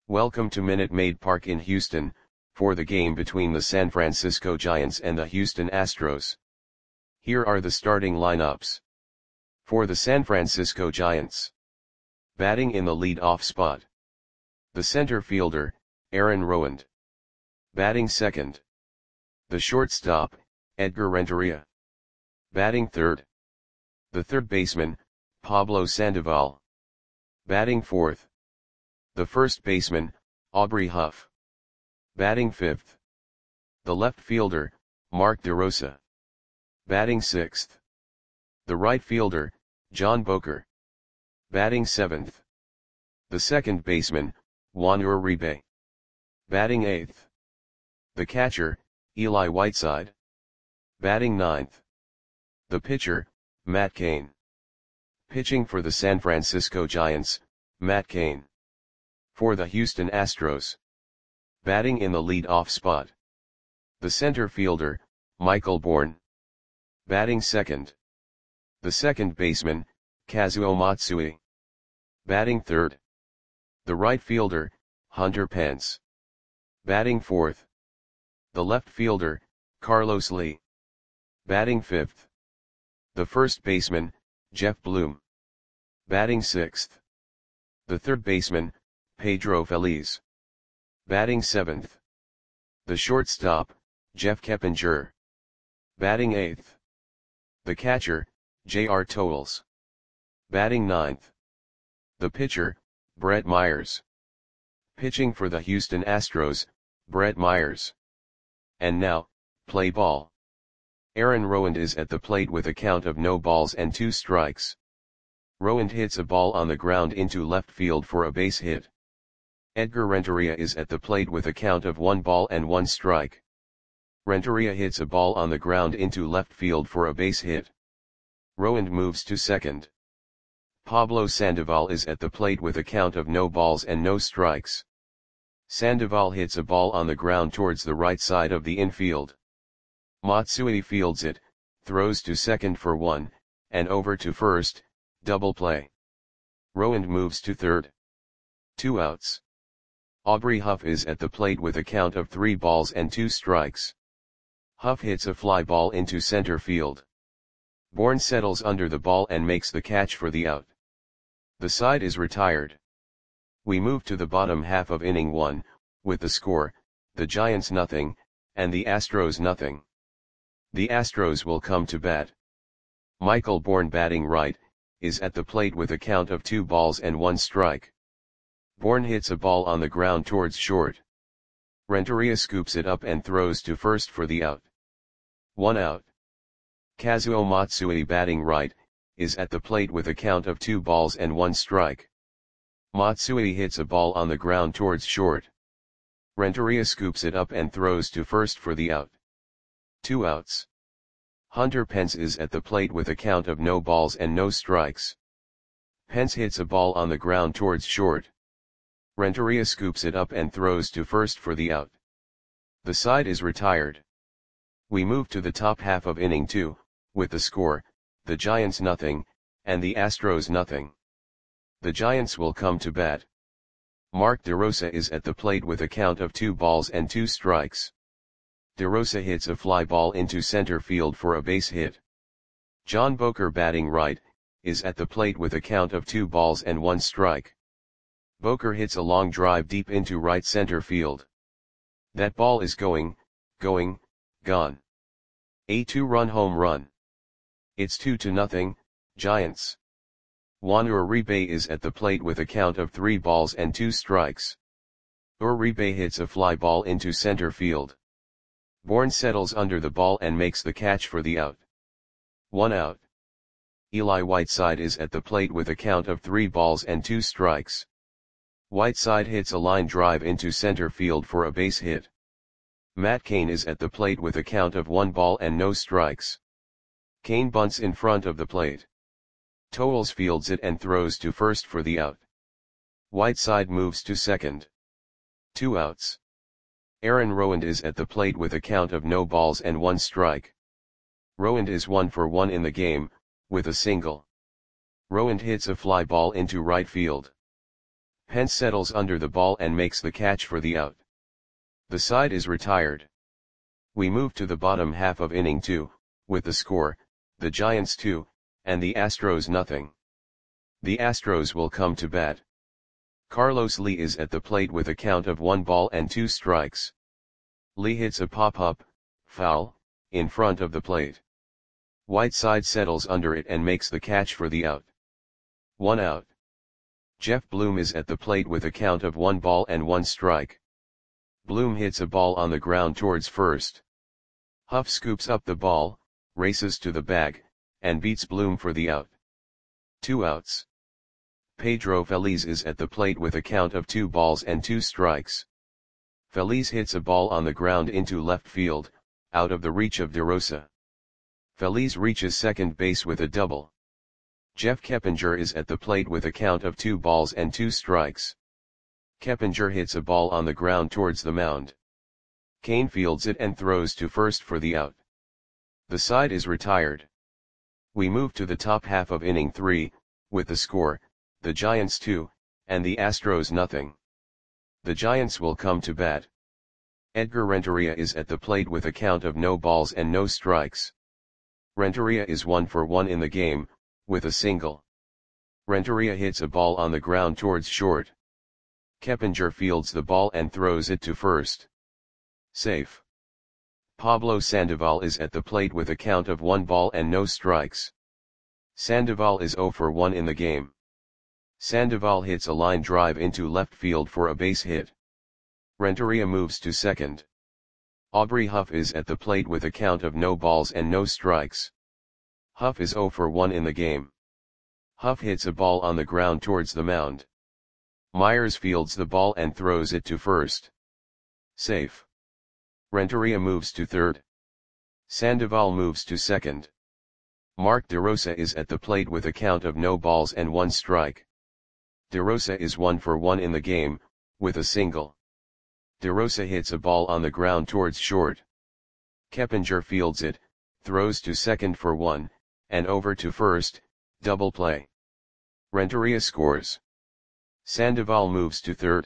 Welcome to Minute Maid Park in Houston, for the game between the San Francisco Giants and the Houston Astros. Here are the starting lineups. For the San Francisco Giants. Batting in the lead-off spot. The center fielder, Aaron Rowand. Batting second. The shortstop, Edgar Renteria. Batting third. The third baseman, Pablo Sandoval. Batting fourth. The first baseman, Aubrey Huff. Batting fifth. The left fielder, Mark DeRosa. Batting sixth. The right fielder, John Boker. Batting seventh. The second baseman, Juan Uribe. Batting eighth. The catcher, Eli Whiteside. Batting ninth. The pitcher, Matt Cain. Pitching for the San Francisco Giants, Matt Cain. For the Houston Astros. Batting in the lead-off spot. The center fielder, Michael Bourn. Batting second. The second baseman, Kazuo Matsui. Batting third. The right fielder, Hunter Pence. Batting fourth. The left fielder, Carlos Lee. Batting fifth. The first baseman, Jeff Bloom. Batting sixth. The third baseman, Pedro Feliz. Batting seventh. The shortstop, Jeff Keppinger. Batting eighth. The catcher, J.R. Towles. Batting ninth. The pitcher, Brett Myers. Pitching for the Houston Astros, Brett Myers. And now, play ball. Aaron Rowand is at the plate with a count of no balls and 2 strikes. Rowand hits a ball on the ground into left field for a base hit. Edgar Renteria is at the plate with a count of 1 ball and 1 strike. Renteria hits a ball on the ground into left field for a base hit. Rowand moves to second. Pablo Sandoval is at the plate with a count of no balls and no strikes. Sandoval hits a ball on the ground towards the right side of the infield. Matsui fields it, throws to second for 1, and over to first, double play. Rowand moves to third. 2 outs. Aubrey Huff is at the plate with a count of 3 balls and 2 strikes. Huff hits a fly ball into center field. Bourn settles under the ball and makes the catch for the out. The side is retired. We move to the bottom half of inning 1, with the score, the Giants nothing, and the Astros nothing. The Astros will come to bat. Michael Bourn, batting right, is at the plate with a count of 2 balls and 1 strike. Bourn hits a ball on the ground towards short. Renteria scoops it up and throws to first for the out. 1 out. Kazuo Matsui, batting right, is at the plate with a count of 2 balls and 1 strike. Matsui hits a ball on the ground towards short. Renteria scoops it up and throws to first for the out. 2 outs. Hunter Pence is at the plate with a count of no balls and no strikes. Pence hits a ball on the ground towards short. Renteria scoops it up and throws to first for the out. The side is retired. We move to the top half of inning 2, with the score, the Giants nothing, and the Astros nothing. The Giants will come to bat. Mark DeRosa is at the plate with a count of 2 balls and 2 strikes. DeRosa hits a fly ball into center field for a base hit. John Boker, batting right, is at the plate with a count of 2 balls and 1 strike. Boker hits a long drive deep into right center field. That ball is gone. A 2-run home run. It's 2-0, Giants. Juan Uribe is at the plate with a count of 3 balls and 2 strikes. Uribe hits a fly ball into center field. Bourn settles under the ball and makes the catch for the out. 1 out. Eli Whiteside is at the plate with a count of 3 balls and 2 strikes. Whiteside hits a line drive into center field for a base hit. Matt Cain is at the plate with a count of 1 ball and no strikes. Cain bunts in front of the plate. Towles fields it and throws to first for the out. Whiteside moves to second. 2 outs. Aaron Rowand is at the plate with a count of no balls and 1 strike. Rowand is 1 for 1 in the game, with a single. Rowand hits a fly ball into right field. Pence settles under the ball and makes the catch for the out. The side is retired. We move to the bottom half of inning 2, with the score, the Giants 2, and the Astros nothing. The Astros will come to bat. Carlos Lee is at the plate with a count of 1 ball and 2 strikes. Lee hits a pop-up, foul, in front of the plate. Whiteside settles under it and makes the catch for the out. 1 out. Jeff Bloom is at the plate with a count of 1 ball and 1 strike. Bloom hits a ball on the ground towards first. Huff scoops up the ball, races to the bag, and beats Bloom for the out. 2 outs. Pedro Feliz is at the plate with a count of 2 balls and 2 strikes. Feliz hits a ball on the ground into left field, out of the reach of DeRosa. Feliz reaches second base with a double. Jeff Keppinger is at the plate with a count of 2 balls and 2 strikes. Keppinger hits a ball on the ground towards the mound. Kane fields it and throws to first for the out. The side is retired. We move to the top half of inning 3, with the score, the Giants 2, and the Astros nothing. The Giants will come to bat. Edgar Renteria is at the plate with a count of no balls and no strikes. Renteria is 1 for 1 in the game, with a single. Renteria hits a ball on the ground towards short. Keppinger fields the ball and throws it to first. Safe. Pablo Sandoval is at the plate with a count of 1 ball and no strikes. Sandoval is 0 for 1 in the game. Sandoval hits a line drive into left field for a base hit. Renteria moves to second. Aubrey Huff is at the plate with a count of no balls and no strikes. Huff is 0 for 1 in the game. Huff hits a ball on the ground towards the mound. Myers fields the ball and throws it to first. Safe. Renteria moves to third. Sandoval moves to second. Mark DeRosa is at the plate with a count of no balls and 1 strike. DeRosa is 1 for 1 in the game, with a single. DeRosa hits a ball on the ground towards short. Keppinger fields it, throws to second for 1, and over to first, double play. Renteria scores. Sandoval moves to third.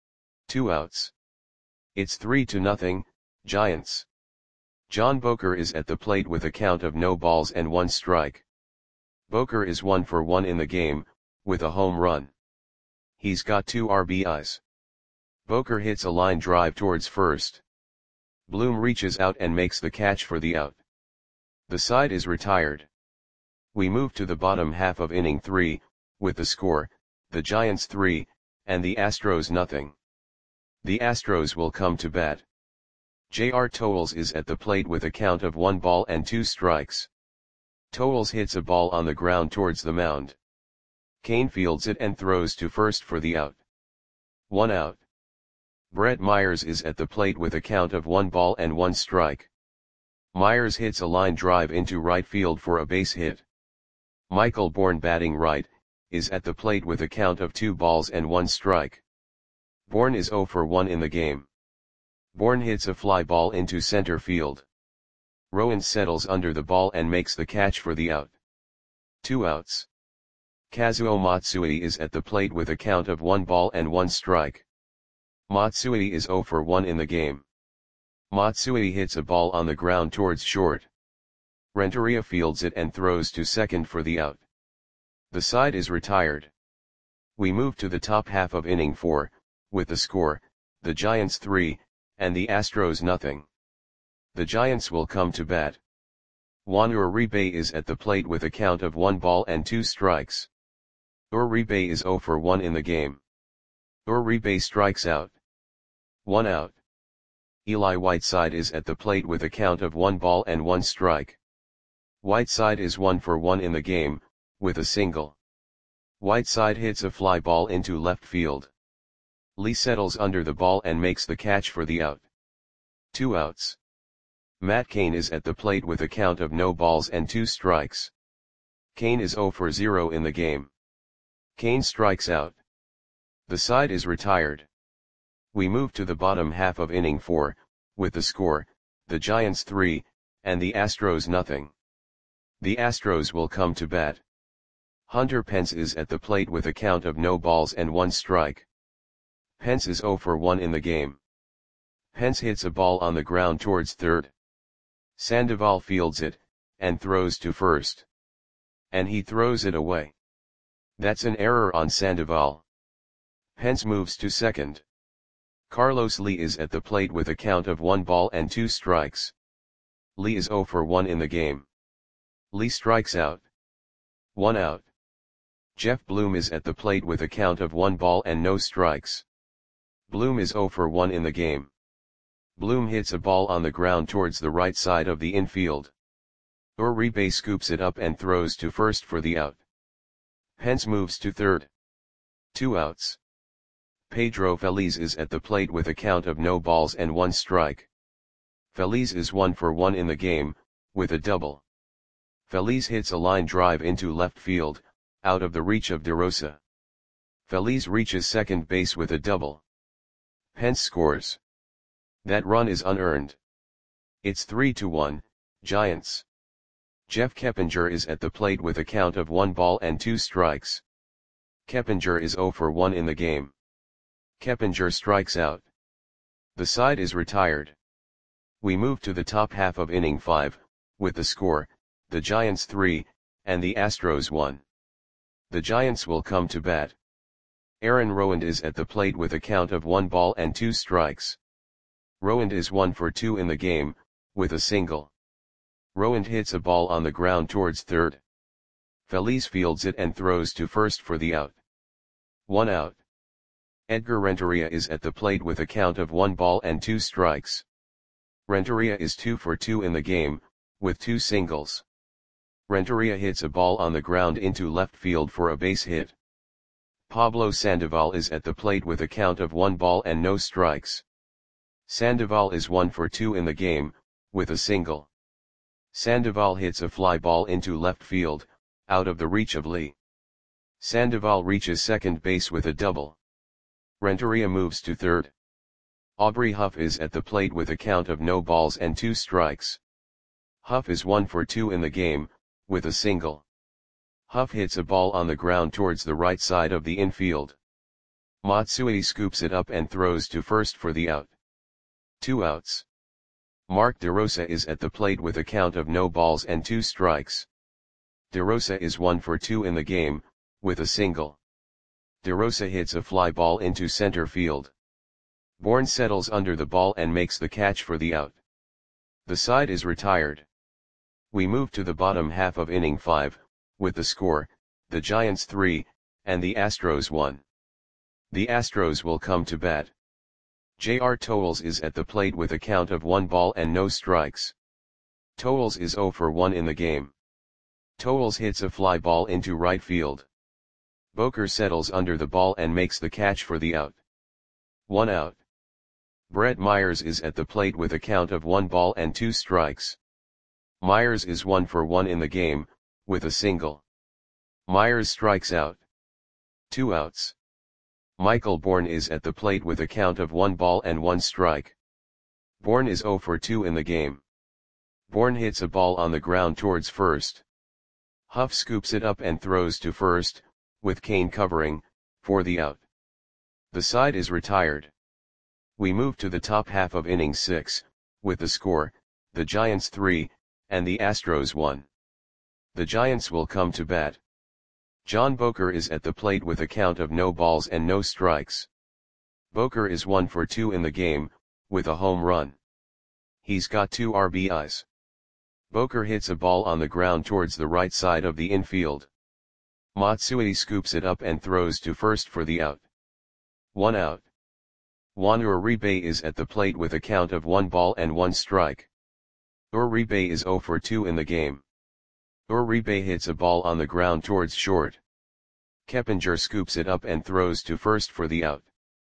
2 outs. It's 3-0, Giants. John Boker is at the plate with a count of no balls and 1 strike. Boker is 1 for 1 in the game, with a home run. He's got 2 RBIs. Boker hits a line drive towards first. Bloom reaches out and makes the catch for the out. The side is retired. We move to the bottom half of inning 3, with the score, the Giants 3, and the Astros nothing. The Astros will come to bat. J.R. Towles is at the plate with a count of 1 ball and 2 strikes. Towles hits a ball on the ground towards the mound. Kane fields it and throws to first for the out. 1 out. Brett Myers is at the plate with a count of 1 ball and 1 strike. Myers hits a line drive into right field for a base hit. Michael Bourne, batting right, is at the plate with a count of 2 balls and 1 strike. Bourne is 0 for 1 in the game. Bourne hits a fly ball into center field. Rowan settles under the ball and makes the catch for the out. 2 outs. Kazuo Matsui is at the plate with a count of 1 ball and 1 strike. Matsui is 0 for 1 in the game. Matsui hits a ball on the ground towards short. Renteria fields it and throws to second for the out. The side is retired. We move to the top half of inning 4, with the score, the Giants 3, and the Astros nothing. The Giants will come to bat. Juan Uribe is at the plate with a count of 1 ball and 2 strikes. Uribe is 0 for 1 in the game. Uribe strikes out. 1 out. Eli Whiteside is at the plate with a count of 1 ball and 1 strike. Whiteside is 1 for 1 in the game, with a single. Whiteside hits a fly ball into left field. Lee settles under the ball and makes the catch for the out. 2 outs. Matt Cain is at the plate with a count of no balls and 2 strikes. Cain is 0 for 0 in the game. Cain strikes out. The side is retired. We move to the bottom half of inning 4, with the score, the Giants 3, and the Astros nothing. The Astros will come to bat. Hunter Pence is at the plate with a count of no balls and 1 strike. Pence is 0 for 1 in the game. Pence hits a ball on the ground towards third. Sandoval fields it, and throws to first. And he throws it away. That's an error on Sandoval. Pence moves to second. Carlos Lee is at the plate with a count of 1 ball and 2 strikes. Lee is 0 for 1 in the game. Lee strikes out. 1 out. Jeff Bloom is at the plate with a count of 1 ball and no strikes. Bloom is 0 for 1 in the game. Bloom hits a ball on the ground towards the right side of the infield. Uribe scoops it up and throws to first for the out. Pence moves to third. 2 outs. Pedro Feliz is at the plate with a count of no balls and 1 strike. Feliz is 1 for 1 in the game, with a double. Feliz hits a line drive into left field, out of the reach of DeRosa. Feliz reaches second base with a double. Pence scores. That run is unearned. It's 3-1, Giants. Jeff Keppinger is at the plate with a count of 1 ball and 2 strikes. Keppinger is 0 for 1 in the game. Keppinger strikes out. The side is retired. We move to the top half of inning 5, with the score, the Giants 3, and the Astros 1. The Giants will come to bat. Aaron Rowand is at the plate with a count of 1 ball and 2 strikes. Rowand is 1 for 2 in the game, with a single. Rowand hits a ball on the ground towards third. Feliz fields it and throws to first for the out. 1 out. Edgar Renteria is at the plate with a count of 1 ball and 2 strikes. Renteria is 2 for 2 in the game, with 2 singles. Renteria hits a ball on the ground into left field for a base hit. Pablo Sandoval is at the plate with a count of 1 ball and no strikes. Sandoval is 1 for 2 in the game, with a single. Sandoval hits a fly ball into left field, out of the reach of Lee. Sandoval reaches second base with a double. Renteria moves to third. Aubrey Huff is at the plate with a count of no balls and 2 strikes. Huff is 1 for 2 in the game, with a single. Huff hits a ball on the ground towards the right side of the infield. Matsui scoops it up and throws to first for the out. 2 outs. Mark DeRosa is at the plate with a count of no balls and 2 strikes. DeRosa is 1 for 2 in the game, with a single. DeRosa hits a fly ball into center field. Bourne settles under the ball and makes the catch for the out. The side is retired. We move to the bottom half of inning 5, with the score, the Giants 3, and the Astros 1. The Astros will come to bat. J.R. Towles is at the plate with a count of 1 ball and no strikes. Towles is 0 for 1 in the game. Towles hits a fly ball into right field. Boker settles under the ball and makes the catch for the out. 1 out. Brett Myers is at the plate with a count of 1 ball and 2 strikes. Myers is 1 for 1 in the game, with a single. Myers strikes out. 2 outs. Michael Bourne is at the plate with a count of 1 ball and 1 strike. Bourne is 0 for 2 in the game. Bourne hits a ball on the ground towards first. Huff scoops it up and throws to first, with Kane covering, for the out. The side is retired. We move to the top half of inning 6, with the score, the Giants 3, and the Astros 1. The Giants will come to bat. John Boker is at the plate with a count of no balls and no strikes. Boker is 1 for 2 in the game, with a home run. He's got 2 RBIs. Boker hits a ball on the ground towards the right side of the infield. Matsui scoops it up and throws to first for the out. 1 out. Juan Uribe is at the plate with a count of 1 ball and 1 strike. Uribe is 0 for 2 in the game. Uribe hits a ball on the ground towards short. Keppinger scoops it up and throws to first for the out.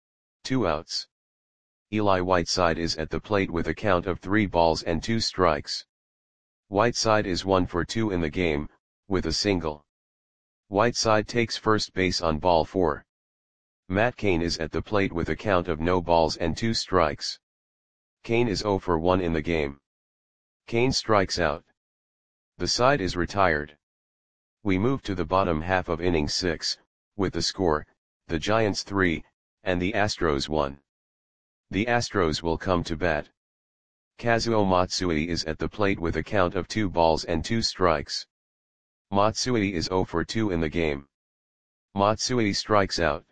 2 outs. Eli Whiteside is at the plate with a count of 3 balls and 2 strikes. Whiteside is 1 for 2 in the game, with a single. Whiteside takes first base on ball 4. Matt Cain is at the plate with a count of no balls and 2 strikes. Cain is 0 for 1 in the game. Cain strikes out. The side is retired. We move to the bottom half of inning 6, with the score, the Giants 3, and the Astros 1. The Astros will come to bat. Kazuo Matsui is at the plate with a count of 2 balls and 2 strikes. Matsui is 0 for 2 in the game. Matsui strikes out.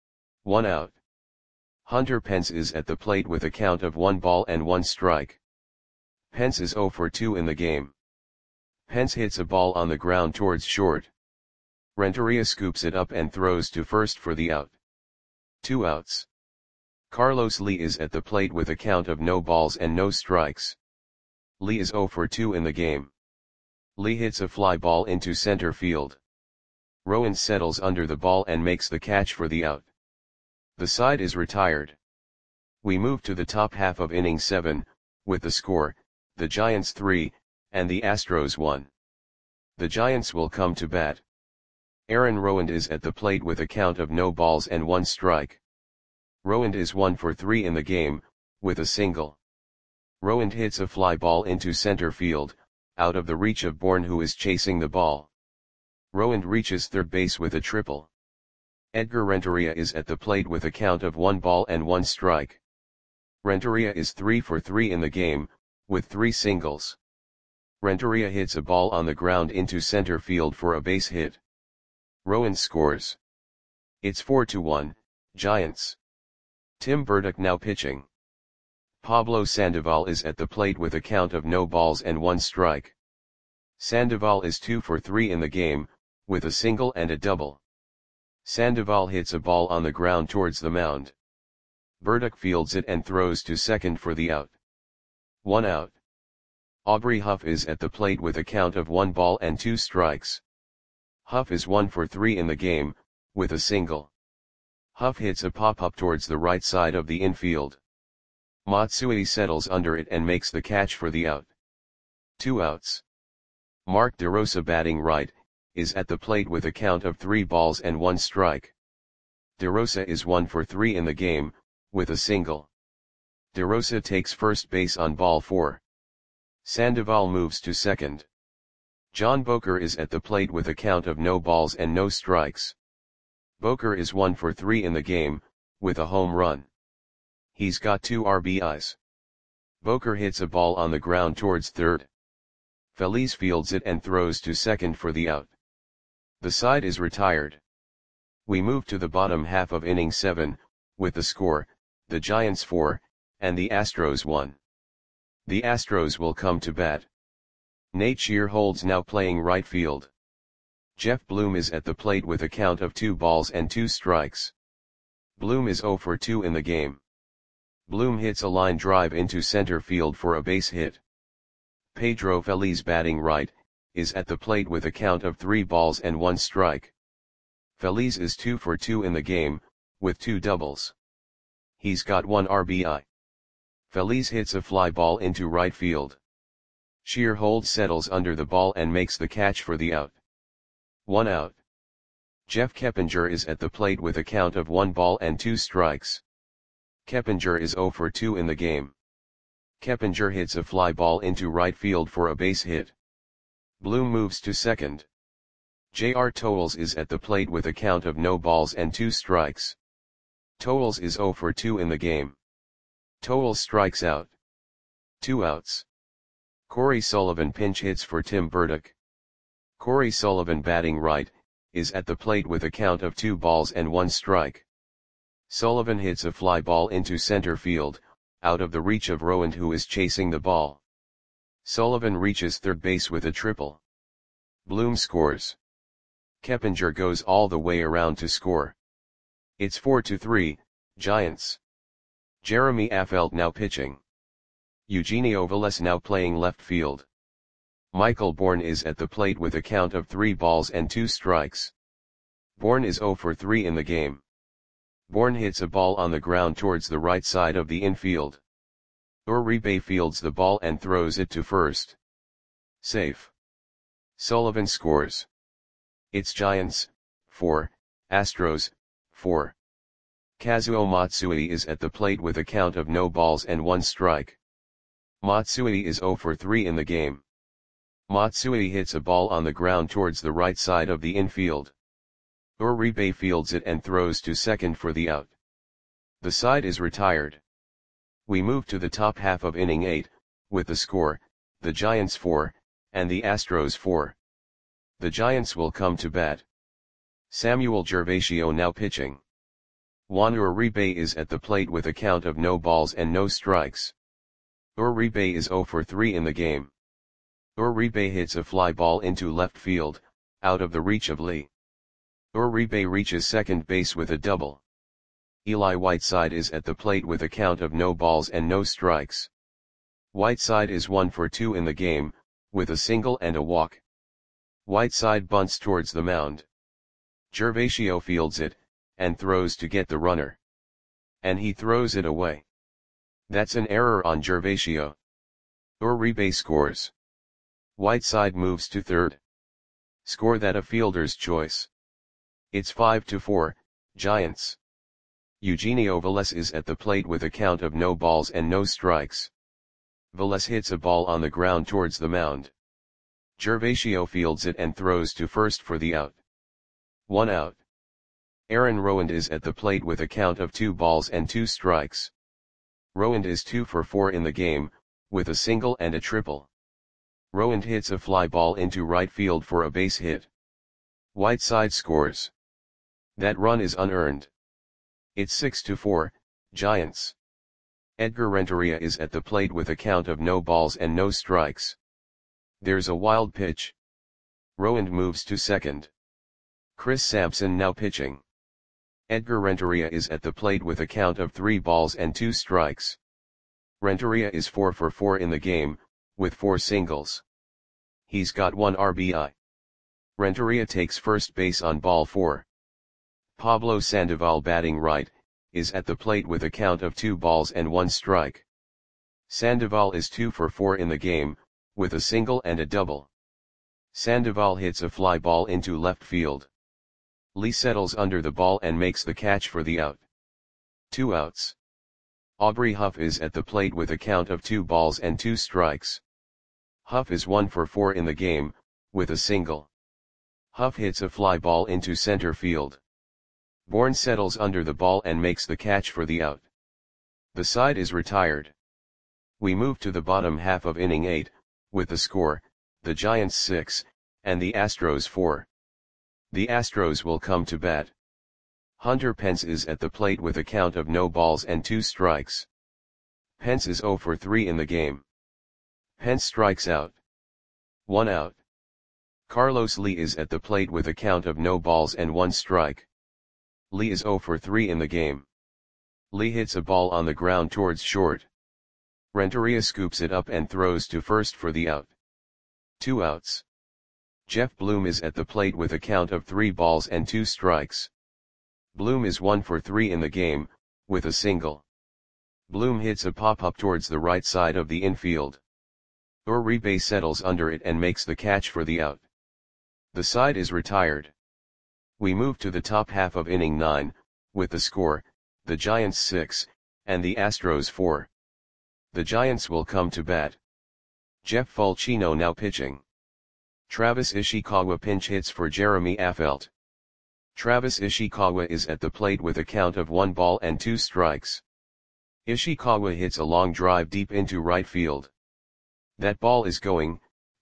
1 out. Hunter Pence is at the plate with a count of 1 ball and 1 strike. Pence is 0 for 2 in the game. Pence hits a ball on the ground towards short. Renteria scoops it up and throws to first for the out. 2 outs. Carlos Lee is at the plate with a count of no balls and no strikes. Lee is 0 for 2 in the game. Lee hits a fly ball into center field. Rowan settles under the ball and makes the catch for the out. The side is retired. We move to the top half of inning 7, with the score, the Giants 3, and the Astros 1. The Giants will come to bat. Aaron Rowand is at the plate with a count of no balls and 1 strike. Rowand is 1 for 3 in the game, with a single. Rowand hits a fly ball into center field, out of the reach of Bourne, who is chasing the ball. Rowand reaches third base with a triple. Edgar Renteria is at the plate with a count of 1 ball and 1 strike. Renteria is 3 for 3 in the game, with 3 singles. Renteria hits a ball on the ground into center field for a base hit. Rowand scores. It's 4-1, Giants. Tim Burdick now pitching. Pablo Sandoval is at the plate with a count of no balls and 1 strike. Sandoval is 2 for 3 in the game, with a single and a double. Sandoval hits a ball on the ground towards the mound. Burdick fields it and throws to second for the out. 1 out. Aubrey Huff is at the plate with a count of 1 ball and 2 strikes. Huff is 1 for 3 in the game, with a single. Huff hits a pop-up towards the right side of the infield. Matsui settles under it and makes the catch for the out. 2 outs. Mark DeRosa, batting right, is at the plate with a count of 3 balls and 1 strike. DeRosa is 1 for 3 in the game, with a single. DeRosa takes first base on ball 4. Sandoval moves to second. John Boker is at the plate with a count of no balls and no strikes. Boker is 1 for 3 in the game, with a home run. He's got 2 RBIs. Boker hits a ball on the ground towards third. Feliz fields it and throws to second for the out. The side is retired. We move to the bottom half of inning 7, with the score, the Giants 4, and the Astros 1. The Astros will come to bat. Nate Shearholds now playing right field. Jeff Bloom is at the plate with a count of 2 balls and 2 strikes. Bloom is 0 for 2 in the game. Bloom hits a line drive into center field for a base hit. Pedro Feliz, batting right, is at the plate with a count of 3 balls and 1 strike. Feliz is 2 for 2 in the game, with 2 doubles. He's got 1 RBI. Feliz hits a fly ball into right field. Shearholds settles under the ball and makes the catch for the out. 1 out. Jeff Keppinger is at the plate with a count of 1 ball and 2 strikes. Keppinger is 0 for 2 in the game. Keppinger hits a fly ball into right field for a base hit. Bloom moves to second. J.R. Towles is at the plate with a count of no balls and 2 strikes. Towles is 0 for 2 in the game. Towles strikes out. 2 outs. Corey Sullivan pinch hits for Tim Burdick. Corey Sullivan, batting right, is at the plate with a count of 2 balls and 1 strike. Sullivan hits a fly ball into center field, out of the reach of Rowand, who is chasing the ball. Sullivan reaches third base with a triple. Bloom scores. Keppinger goes all the way around to score. It's 4-3, Giants. Jeremy Affeldt now pitching. Eugenio Velez now playing left field. Michael Bourne is at the plate with a count of 3 balls and 2 strikes. Bourne is 0 for 3 in the game. Bourne hits a ball on the ground towards the right side of the infield. Uribe fields the ball and throws it to first. Safe. Sullivan scores. It's Giants, 4, Astros, 4. Kazuo Matsui is at the plate with a count of no balls and 1 strike. Matsui is 0 for 3 in the game. Matsui hits a ball on the ground towards the right side of the infield. Uribe fields it and throws to second for the out. The side is retired. We move to the top half of inning 8, with the score, the Giants 4, and the Astros 4. The Giants will come to bat. Samuel Gervasio now pitching. Juan Uribe is at the plate with a count of no balls and no strikes. Uribe is 0 for 3 in the game. Uribe hits a fly ball into left field, out of the reach of Lee. Uribe reaches second base with a double. Eli Whiteside is at the plate with a count of no balls and no strikes. Whiteside is 1 for 2 in the game, with a single and a walk. Whiteside bunts towards the mound. Gervasio fields it, and throws to get the runner. And he throws it away. That's an error on Gervasio. Uribe scores. Whiteside moves to third. Score that a fielder's choice. It's 5-4, Giants. Eugenio Velez is at the plate with a count of no balls and no strikes. Velez hits a ball on the ground towards the mound. Gervasio fields it and throws to first for the out. 1 out. Aaron Rowand is at the plate with a count of 2 balls and 2 strikes. Rowand is 2 for 4 in the game, with a single and a triple. Rowand hits a fly ball into right field for a base hit. Whiteside scores. That run is unearned. It's 6-4, Giants. Edgar Renteria is at the plate with a count of no balls and no strikes. There's a wild pitch. Rowand moves to second. Chris Sampson now pitching. Edgar Renteria is at the plate with a count of 3 balls and 2 strikes. Renteria is 4 for 4 in the game, with 4 singles. He's got 1 RBI. Renteria takes first base on ball 4. Pablo Sandoval batting right, is at the plate with a count of 2 balls and 1 strike. Sandoval is 2 for 4 in the game, with a single and a double. Sandoval hits a fly ball into left field. Lee settles under the ball and makes the catch for the out. 2 outs. Aubrey Huff is at the plate with a count of 2 balls and 2 strikes. Huff is 1 for 4 in the game, with a single. Huff hits a fly ball into center field. Bourne settles under the ball and makes the catch for the out. The side is retired. We move to the bottom half of inning 8, with the score, the Giants 6, and the Astros 4. The Astros will come to bat. Hunter Pence is at the plate with a count of no balls and 2 strikes. Pence is 0 for 3 in the game. Pence strikes out. 1 out. Carlos Lee is at the plate with a count of no balls and 1 strike. Lee is 0 for 3 in the game. Lee hits a ball on the ground towards short. Renteria scoops it up and throws to first for the out. 2 outs. Jeff Bloom is at the plate with a count of 3 balls and 2 strikes. Bloom is 1 for 3 in the game, with a single. Bloom hits a pop-up towards the right side of the infield. Uribe settles under it and makes the catch for the out. The side is retired. We move to the top half of inning 9, with the score, the Giants 6, and the Astros 4. The Giants will come to bat. Jeff Fulcino now pitching. Travis Ishikawa pinch hits for Jeremy Affeldt. Travis Ishikawa is at the plate with a count of 1 ball and 2 strikes. Ishikawa hits a long drive deep into right field. That ball is gone.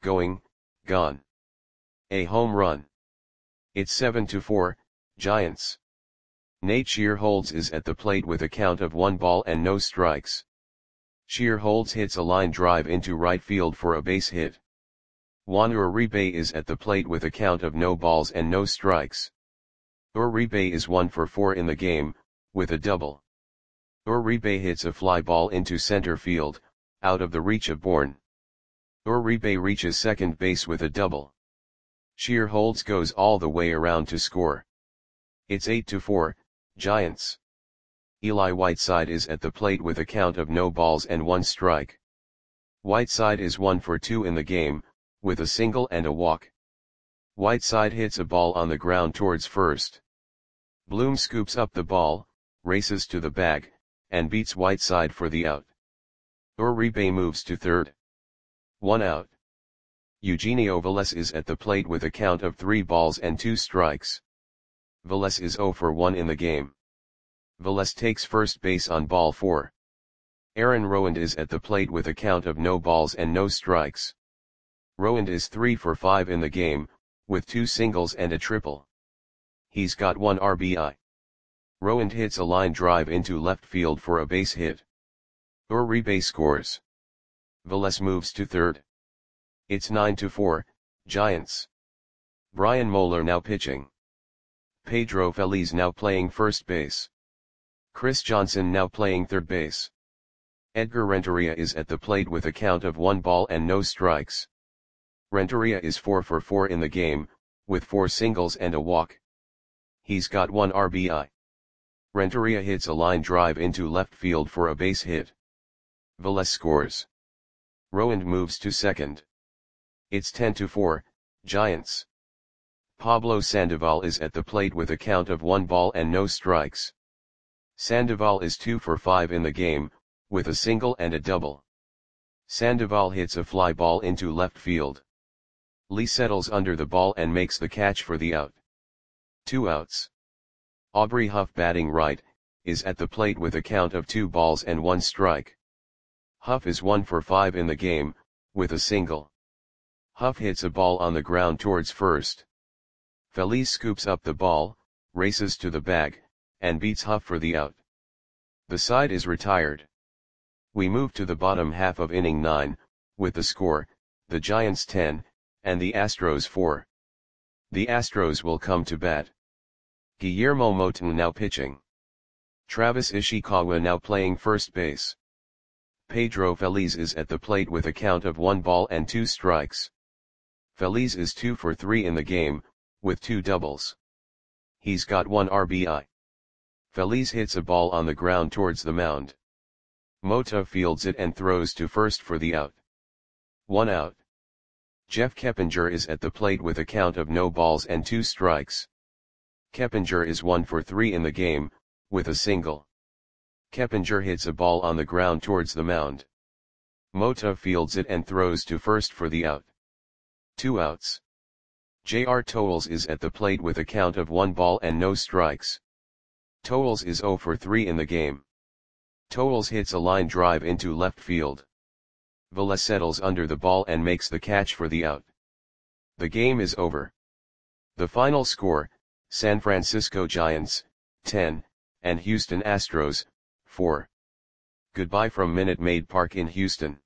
A home run. It's 7-4, Giants. Nate Shearholds is at the plate with a count of 1 ball and no strikes. Shearholds hits a line drive into right field for a base hit. Juan Uribe is at the plate with a count of no balls and no strikes. Uribe is 1 for 4 in the game, with a double. Uribe hits a fly ball into center field, out of the reach of Bourne. Uribe reaches second base with a double. Shearholds goes all the way around to score. It's 8-4, Giants. Eli Whiteside is at the plate with a count of no balls and 1 strike. Whiteside is 1 for 2 in the game, with a single and a walk. Whiteside hits a ball on the ground towards first. Bloom scoops up the ball, races to the bag, and beats Whiteside for the out. Uribe moves to third. 1 out. Eugenio Velez is at the plate with a count of 3 balls and 2 strikes. Velez is 0 for 1 in the game. Velez takes first base on ball 4. Aaron Rowand is at the plate with a count of no balls and no strikes. Rowand is 3 for 5 in the game, with 2 singles and a triple. He's got 1 RBI. Rowand hits a line drive into left field for a base hit. Uribe scores. Velez moves to third. It's 9-4, Giants. Brian Moeller now pitching. Pedro Feliz now playing first base. Chris Johnson now playing third base. Edgar Renteria is at the plate with a count of 1 ball and no strikes. Renteria is 4 for 4 in the game, with 4 singles and a walk. He's got 1 RBI. Renteria hits a line drive into left field for a base hit. Velez scores. Rowand moves to second. It's 10-4, Giants. Pablo Sandoval is at the plate with a count of 1 ball and no strikes. Sandoval is 2 for 5 in the game, with a single and a double. Sandoval hits a fly ball into left field. Lee settles under the ball and makes the catch for the out. 2 outs. Aubrey Huff, batting right, is at the plate with a count of 2 balls and 1 strike. Huff is 1 for 5 in the game, with a single. Huff hits a ball on the ground towards first. Feliz scoops up the ball, races to the bag, and beats Huff for the out. The side is retired. We move to the bottom half of inning 9, with the score, the Giants 10, and the Astros 4. The Astros will come to bat. Guillermo Moton now pitching. Travis Ishikawa now playing first base. Pedro Feliz is at the plate with a count of 1 ball and 2 strikes. Feliz is 2 for 3 in the game, with 2 doubles. He's got 1 RBI. Feliz hits a ball on the ground towards the mound. Mota fields it and throws to first for the out. 1 out. Jeff Keppinger is at the plate with a count of no balls and 2 strikes. Keppinger is 1 for 3 in the game, with a single. Keppinger hits a ball on the ground towards the mound. Mota fields it and throws to first for the out. 2 outs. J.R. Towles is at the plate with a count of 1 ball and no strikes. Towles is 0 for 3 in the game. Towles hits a line drive into left field. Velez settles under the ball and makes the catch for the out. The game is over. The final score, San Francisco Giants, 10, and Houston Astros, 4. Goodbye from Minute Maid Park in Houston.